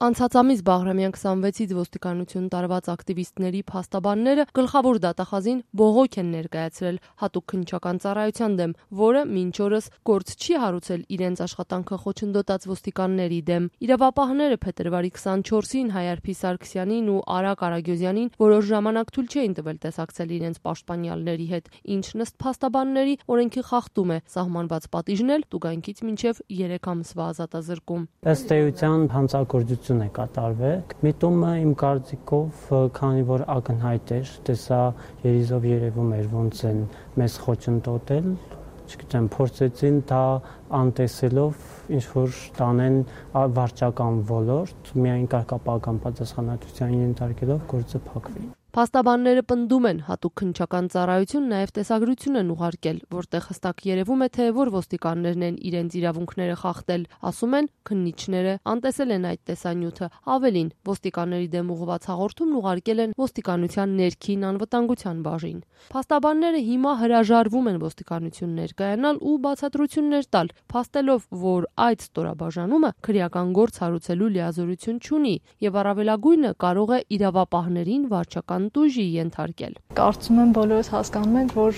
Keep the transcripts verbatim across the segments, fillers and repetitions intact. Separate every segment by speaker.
Speaker 1: Անցած ամիս Բաղրամյան քսանվեցից ոստիկանություն տարված ակտիվիստների փաստաբանները գլխավոր դատախազին բողոք են ներկայացրել հատուկ քննչական ծառայության դեմ, որը մինչ օրս գործ չի հարուցել իրենց աշխատանքը խոչընդոտած ոստիկանների դեմ։ Իրավապահները փետրվարի քսանչորսին Հայարփի Սարգսյանին ու Արա Կարագյոզյանին որոշ ժամանակ թույլ չէին տվել տեսակցել իրենց պաշտպանյալների հետ, ինչն ըստ փաստաբանների օրենքի խախտում է, սահմանված պատիժն էլ տուգանքից մինչև երեք ամսվա ազատազրկում։
Speaker 2: Ըստ էության հանցագործություն է կատարվել։ Միտումը իմ կարծիքով, քանի որ ակնհայտ էր, տեսա երիզով երևում էր ոնց են մեզ խոչընդոտել, չգիտեմ, փորձեցին դա անտեսելով ինչ որ տանեն վարչական ոլորտ, միայն կարգապահական պատասխանատվության ենթարկելով գործը փակվի։
Speaker 1: Փաստաբանները պնդում են, հատուկ քննչական ծառայություն նաև տեսագրություն են ուղարկել, որտեղ հստակ երևում է, թե որ ոստիկաններն են իրենց իրավունքները խախտել, ասում են քննիչները, անտեսել են այդ տեսանյութը, ավելին, ոստիկանների դեմ ուղղված հաղորդումն ուղարկել են ոստիկանության ներքին անվտանգության բաժին։ Փաստաբանները հիմա հրաժարվում են ոստիկանություն ներկայանալ ու բացատրություններ տալ, փաստելով, որ այդ ստորաբաժանումը քրեական գործ հարուցելու լիազորություն չունի եւ առավելագույնը կարող է իրավապահներին վարչական տուժի ենթարկել։
Speaker 3: Կարծում եմ բոլորս հասկանում ենք, որ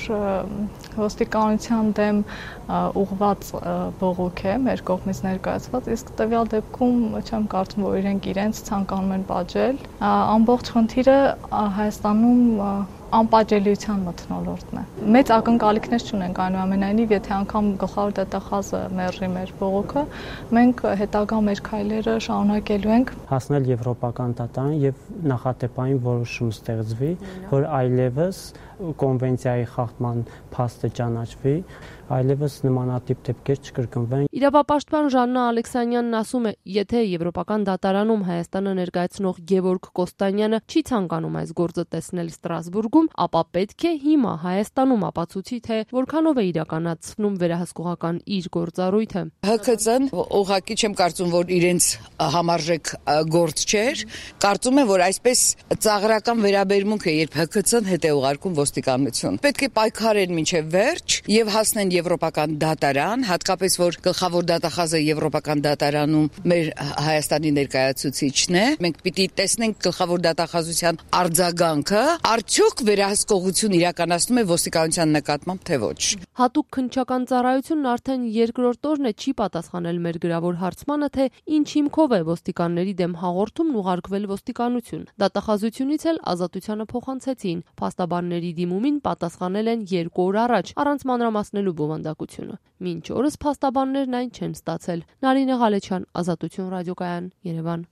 Speaker 3: ոստիկանության դեմ ուղղված բողոք է մեր կողմից ներկայացված, իսկ տվյալ դեպքում չեմ կարծում, որ իրենք իրենց ցանկանում են պատժել։ Ամբողջ խնդիրը Հայաստանում անպատժելիության մթնոլորտն է։ Մեծ ակնկալիքներ չունենք, այնուամենայնիվ, եթե անգամ գլխավոր դատախազը մերժի մեր բողոքը, մենք հետագա մեր քայլերը շարունակելու ենք
Speaker 2: հասնել եվրոպական դատարան եւ նախատեպային որոշում ստեղծվի, որ այլևս կոնվենցիայի խախտման փաստը ճանաչվի, այլևս նմանատիպ դեպքեր չկրկնվեն։
Speaker 1: Իրավապաշտպան Ժաննա Ալեքսանյանն ասում է, եթե Եվրոպական դատարանում Հայաստանը ներկայացնող Գևորգ Կոստանյանը չի ցանկանում այս գործը տեսնել Ստրասբուրգում, ապա պետք է հիմա Հայաստանում ապացուցի, թե որքանով է իրականացնում վերահսկողական իր գործառույթը։
Speaker 4: Հ K C-ն ուղղակի չեմ կարծում, որ իրենց համարժեք գործ չէր, կարծում եմ, որ այսպես ծաղրական վերաբերմունք է, երբ Հ K C-ն հետ է ուղարկում ոստիկանություն։ Պետք է պայքարեն մինչև վերջ եւ հասնեն Եվրոպական դատարան, հատկապես որ գլխավոր դատախազը Եվրոպական դատարանում մեր Հայաստանի ներկայացուցիչն է։ Մենք պիտի տեսնենք գլխավոր դատախազության արձագանքը, արդյոք վերահսկողություն իրականացնում է ոստիկանության նկատմամբ, թե ոչ։
Speaker 1: Հատուկ քննչական ծառայությունն արդեն երկրորդ օրն է չի պատասխանել մեր գրավոր հարցմանը, թե ինչ հիմքով է ոստիկանների դեմ հաղորդումն ուղարկվել ոստիկանություն։ Դատախազությունից էլ ազատությանը փոխանցեցին։ Փաստաբանների դիմումին պատասխանել են երկու օր առաջ, առանց մանրամասնելու բովանդակությունը։ Մինչ օրս փաստաբաններն այն չեն ստացել։ Նարինե Ղալեչյան, Ազատություն ռադիոկայան, Երևան։